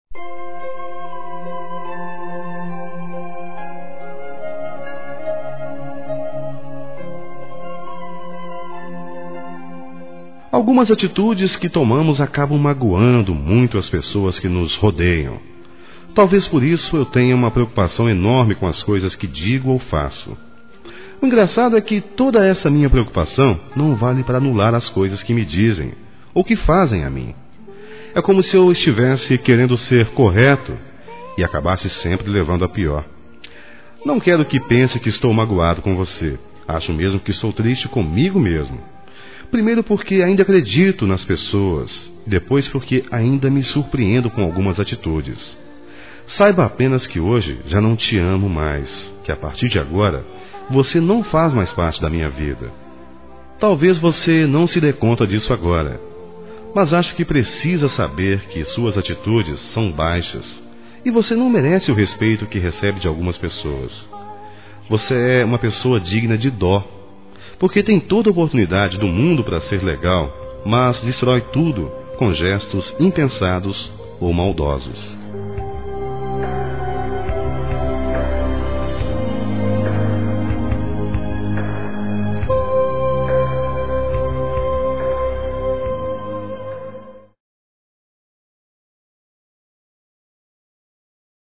Algumas atitudes que tomamos acabam magoando muito as pessoas que nos rodeiam. Talvez por isso eu tenha uma preocupação enorme com as coisas que digo ou faço. O engraçado é que toda essa minha preocupação não vale para anular as coisas que me dizem ou que fazem a mim. É como se eu estivesse querendo ser correto e acabasse sempre levando a pior. Não quero que pense que estou magoado com você. Acho mesmo que estou triste comigo mesmo. Primeiro porque ainda acredito nas pessoas, depois porque ainda me surpreendo com algumas atitudes. Saiba apenas que hoje já não te amo mais, que a partir de agora você não faz mais parte da minha vida. Talvez você não se dê conta disso agora, mas acho que precisa saber que suas atitudes são baixas e você não merece o respeito que recebe de algumas pessoas. Você é uma pessoa digna de dó, porque tem toda a oportunidade do mundo para ser legal, mas destrói tudo com gestos impensados ou maldosos.